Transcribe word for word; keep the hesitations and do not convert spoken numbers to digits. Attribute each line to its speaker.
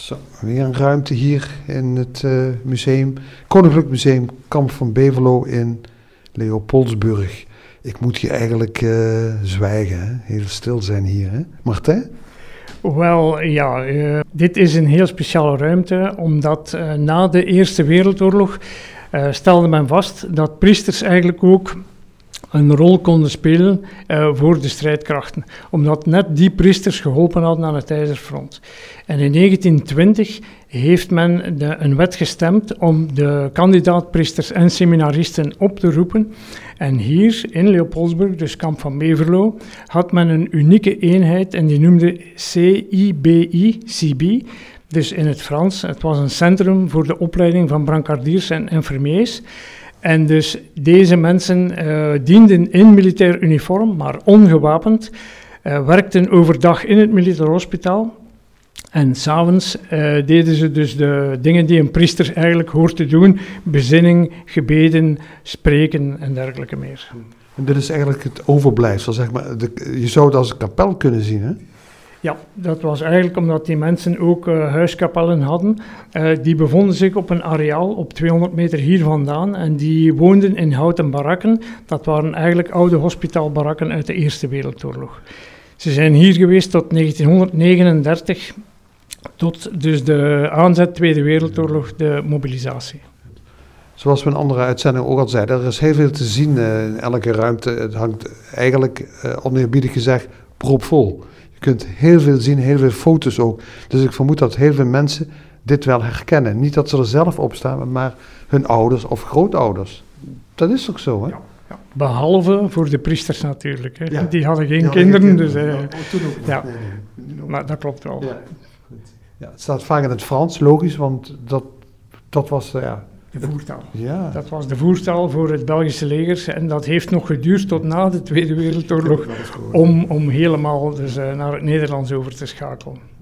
Speaker 1: Zo, weer een ruimte hier in het uh, museum, Koninklijk Museum Kamp van Beverlo in Leopoldsburg. Ik moet hier eigenlijk uh, zwijgen, hè? Heel stil zijn hier, hè? Martijn?
Speaker 2: Wel, ja, uh, dit is een heel speciale ruimte, omdat uh, na de Eerste Wereldoorlog uh, stelde men vast dat priesters eigenlijk ook een rol konden spelen uh, voor de strijdkrachten, omdat net die priesters geholpen hadden aan het IJzerfront. En in negentien twintig heeft men de, een wet gestemd om de kandidaatpriesters en seminaristen op te roepen. En hier in Leopoldsburg, dus Kamp van Beverlo, had men een unieke eenheid en die noemde C I B I, C B, dus in het Frans. Het was een centrum voor de opleiding van brancardiers en infirmiers. En dus deze mensen uh, dienden in militair uniform, maar ongewapend, uh, werkten overdag in het militair hospitaal. En s'avonds uh, deden ze dus de dingen die een priester eigenlijk hoort te doen, bezinning, gebeden, spreken en dergelijke meer.
Speaker 1: En dit is eigenlijk het overblijfsel, zeg maar. De, je zou het als een kapel kunnen zien, hè?
Speaker 2: Ja, dat was eigenlijk omdat die mensen ook uh, huiskapellen hadden. Uh, die bevonden zich op een areaal op tweehonderd meter hier vandaan en die woonden in houten barakken. Dat waren eigenlijk oude hospitaalbarakken uit de Eerste Wereldoorlog. Ze zijn hier geweest tot negentien negenendertig, tot dus de aanzet Tweede Wereldoorlog, de mobilisatie.
Speaker 1: Zoals we in andere uitzendingen ook al zeiden, er is heel veel te zien uh, in elke ruimte. Het hangt eigenlijk, uh, oneerbiedig gezegd, propvol. Je kunt heel veel zien, heel veel foto's ook. Dus ik vermoed dat heel veel mensen dit wel herkennen. Niet dat ze er zelf op staan, maar hun ouders of grootouders. Dat is ook zo, hè?
Speaker 2: Ja, ja. Behalve voor de priesters natuurlijk. Hè.
Speaker 1: Ja.
Speaker 2: Die hadden geen
Speaker 1: Die
Speaker 2: kinderen.
Speaker 1: hadden geen
Speaker 2: dus, uh,
Speaker 1: ja, oh, toen ook
Speaker 2: ja.
Speaker 1: nee, nee.
Speaker 2: Maar dat klopt wel.
Speaker 1: Ja. Ja, het staat vaak in het Frans, logisch, want dat, dat was... Uh, ja,
Speaker 2: de voertaal.
Speaker 1: Ja.
Speaker 2: Dat was de voertaal voor het Belgische leger en dat heeft nog geduurd tot na de Tweede Wereldoorlog om, om helemaal dus, uh, naar het Nederlands over te schakelen.